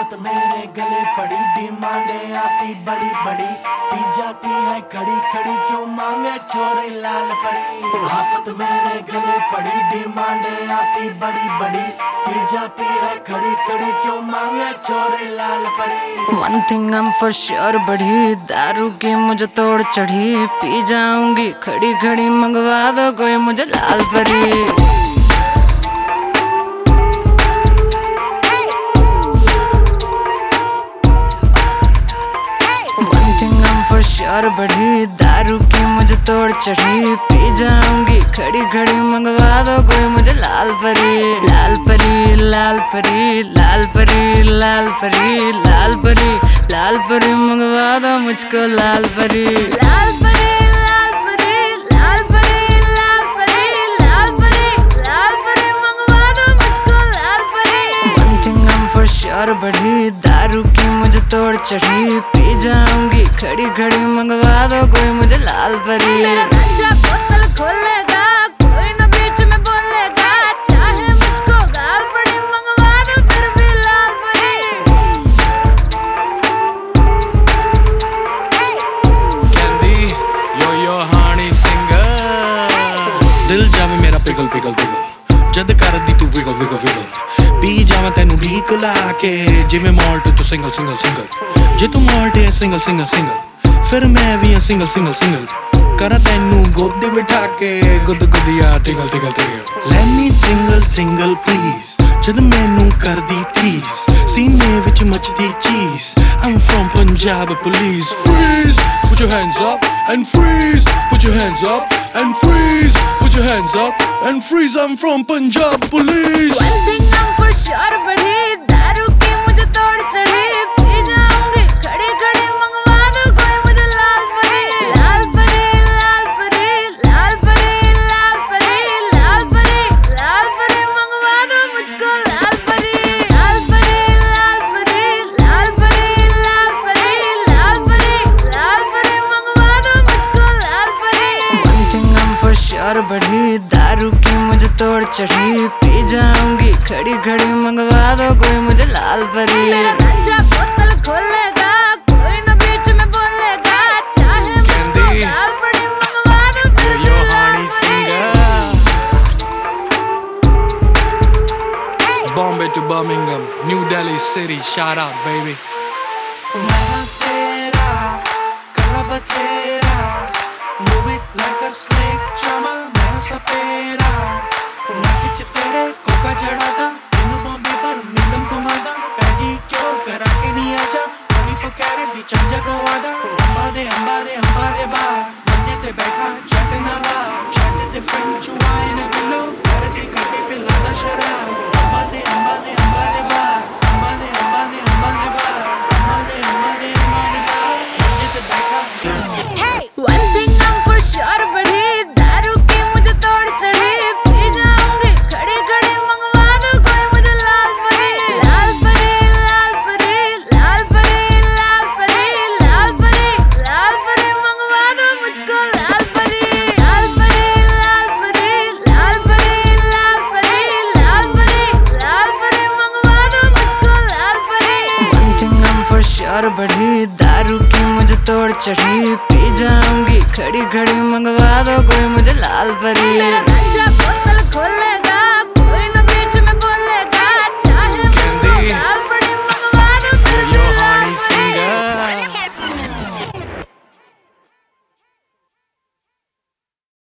आफत मेरे गले पड़ी, डिमांडें आती बड़ी बड़ी, पी जाती है खड़ी खड़ी, क्यों मांगे छोरी लाल परी। आफत मेरे गले पड़ी, डिमांडें आती बड़ी बड़ी, पी जाती है खड़ी खड़ी, क्यों मांगे छोरी लाल परी। One thing I'm for sure बढ़ी, दारू की मुझे तोड़ चढ़ी, पी जाऊंगी खड़ी खड़ी, मंगवा दो कोई मुझे लाल परी। श्योर बढ़ी, दारू की मुझे तोड़ चढ़ी, पी जाऊंगी खड़ी खड़ी, मंगवा दो कोई मुझे लाल परी। लाल परी लाल परी लाल परी लाल परी लाल परी लाल परी, मंगवा दो मुझको लाल परी। लाल परी लाल परी लाल परी लाल परी लाल परी लाल परी, मंगवा दो मुझको लाल परी। One thing I'm for sure बढ़ी, दारू की मुझे तोड़ चढ़ी, पी जाऊंगी खड़ी खड़ी, मंगवा दो कोई मुझे लाल परी। मेरा गांजा बोतल खोलेगा, कोई न बीच में बोलेगा, चाहे मुझको गाल पड़ी, मंगवा दो फिर भी लाल परी। कहंदी यो हानी सिंगर, दिल जावे मेरा पिघल पिघल पिघल, जद कर दी तू विगल विगल विगल, पी जावा तेनू ढीक ला के, जिवें माल्ट तू सिंगल सिंगल सिंगल, जे तू माल्ट है सिंगल सिंगल सिंगल, फिर मैं भी सिंगल सिंगल सिंगल, करा तेनू गोदी बिठा के, गुद गुदिया टिगल टिगल टिगल। Let me single single please, जद मैनू कर दी प्लीज, सीने विच मचदी चीज, I'm from Punjab police। Freeze, put your hands up and freeze, put your hands up and freeze, put your hands up and freeze, I'm from Punjab police। One thing I'm for sure बढ़ी, दारू की मुझे तोड़ चढ़ी, P जाऊंगी खड़ी खड़ी, मंगवा दो कोई मुझे लाल परी। लाल परी लाल परी लाल परी लाल परी लाल परी लाल परी, मंगवा दो मुझको लाल परी। लाल परी लाल परी लाल परी लाल परी लाल परी लाल परी, मंगवा दो मुझको लाल परी। One thing I'm for sure बढ़ी, दारू की मुझे तोड़ चढ़ी, पी जाऊंगी खड़ी खड़ी, मंगवा दो कोई मुझे लाल परी। मेरा गांजा बोतल खोलेगा, कोई न बीच में बोलेगा, चाहे मुझको गाल पड़ी, मंगवा दो फिर भी लाल परी। Bombay to Birmingham, New Delhi city, shout out baby। मैं तेरा कलब तेरा, move it like a snake, चमा मैं सपेरा, नाकिच तेरे कोका जड़ा था, तेनू बॉम्बे पर मिंदम घुमादा, पैडी क्यों करा के नहीं आजा, 24 कैरेट दी चांजा पवादा, अंबा दे बा, मंजे ते बैठा चट नवा, चट ते फ्रेंच वाइन बिलो, कर दी कटी पे लादा शराब, अंबा दे बा, अंबा दे बा, अंबा दे बा, अंबा दे बा, मंजे ते बैठा। One thing I'm for sure बढ़ी, दारू की मुझे तोड़ चढ़ी, पी जाऊंगी खड़ी खड़ी, मंगवा दो कोई मुझे लाल परी। लाल परी लाल परी लाल परी लाल परी लाल परी लाल परी, मंगवा दो मुझको लाल परी। लाल परी लाल परी लाल परी लाल परी लाल परी लाल परी, मंगवा दो मुझको लाल परी। One thing I'm for sure बढ़ी, दारू की मुझे तोड़ चढ़ी, पी जाऊंगी खड़ी खड़ी, मंगवा दो कोई मुझे लाल परी। मेरा गांजा